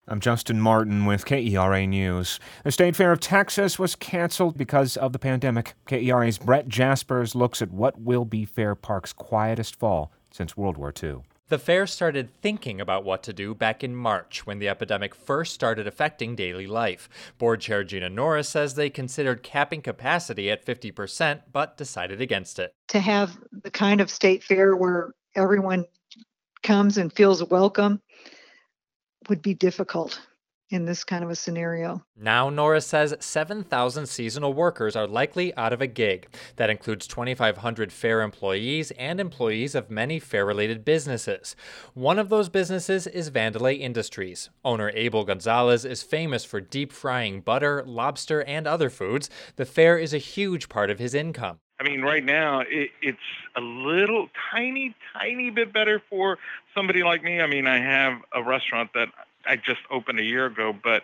I'm Justin Martin with KERA News. The State Fair of Texas was canceled because of the pandemic. KERA's Brett Jaspers looks at what will be Fair Park's quietest fall since World War II. The fair started thinking about what to do back in March when the epidemic first started affecting daily life. Board Chair Gina Norris says they considered capping capacity at 50%, but decided against it. To have the kind of state fair where everyone comes and feels welcome would be difficult in this kind of a scenario. Now, Norris says 7,000 seasonal workers are likely out of a gig. That includes 2,500 fair employees and employees of many fair-related businesses. One of those businesses is Vandelay Industries. Owner Abel Gonzalez is famous for deep frying butter, lobster, and other foods. The fair is a huge part of his income. I mean, right now, it's a little tiny bit better for somebody like me. I mean, I have a restaurant that I just opened a year ago, but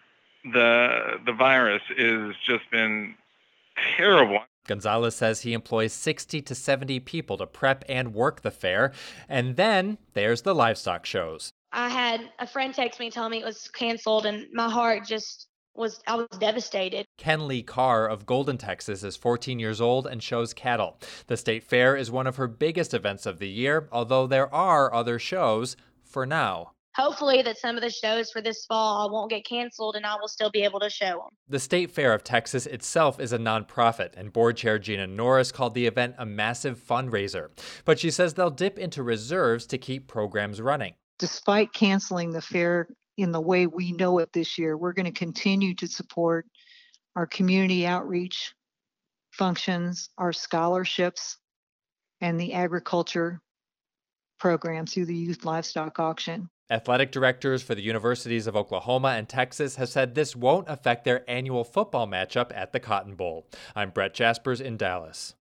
the virus has just been terrible. Gonzalez says he employs 60 to 70 people to prep and work the fair. And then there's the livestock shows. I had a friend text me telling me it was canceled, and my heart I was devastated. Ken Lee Carr of Golden, Texas is 14 years old and shows cattle. The state fair is one of her biggest events of the year, although there are other shows for now. Hopefully that some of the shows for this fall won't get canceled and I will still be able to show them. The State Fair of Texas itself is a nonprofit, and Board Chair Gina Norris called the event a massive fundraiser. But she says they'll dip into reserves to keep programs running. Despite canceling the fair in the way we know it this year, we're going to continue to support our community outreach functions, our scholarships, and the agriculture programs through the youth livestock auction. Athletic directors for the universities of Oklahoma and Texas have said this won't affect their annual football matchup at the Cotton Bowl. I'm Brett Jaspers in Dallas.